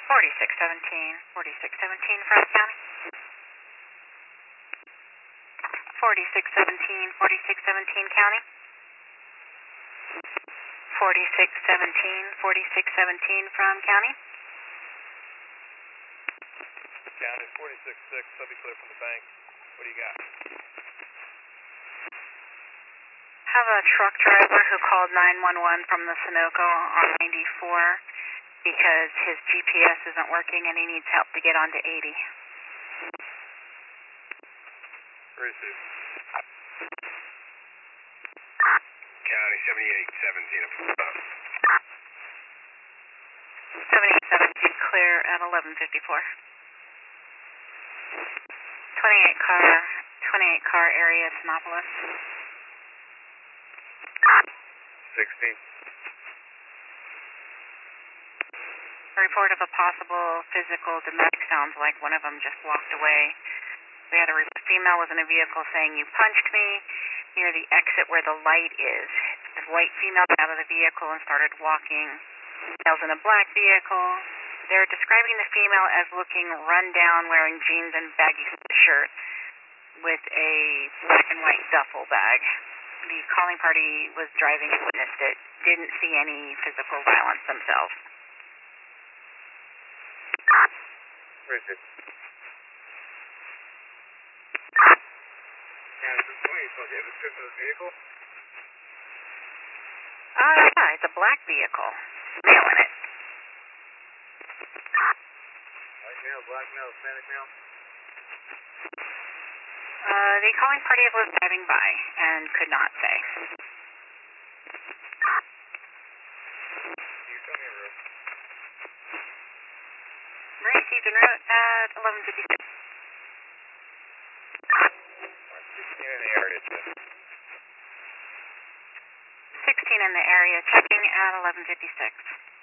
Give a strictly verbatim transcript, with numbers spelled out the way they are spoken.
forty-six seventeen, forty-six seventeen from county. forty-six seventeen, forty-six seventeen county. forty-six seventeen, forty-six seventeen from county. County forty-six six, I'll be clear from the bank. What do you got? Have a truck driver who called nine one one from the Sunoco on ninety-four because his G P S isn't working and he needs help to get onto eighty. Receive. County seventy-eight seventeen. seventy-eight seventeen clear at eleven fifty-four. twenty-eight car, twenty-eight car area, Sinopolis. sixteen. A report of a possible physical domestic sounds like one of them just walked away. We had a female was in a vehicle saying, "You punched me near the exit where the light is." The white female got out of the vehicle and started walking. Males in a black vehicle. They're describing the female as looking run down, wearing jeans and baggy shirt with a black and white duffel bag. The calling party was driving and witnessed it. Didn't see any physical violence themselves. Where is it? Yeah, this is twenty. So you have a description of the vehicle? Uh, yeah, it's a black vehicle. Male in it. White male, black male, Hispanic male? Uh, the calling party was driving by and could not say. You tell me a room. Received en route at eleven fifty-six. sixteen in the area, check. sixteen in the area, checking at eleven fifty-six.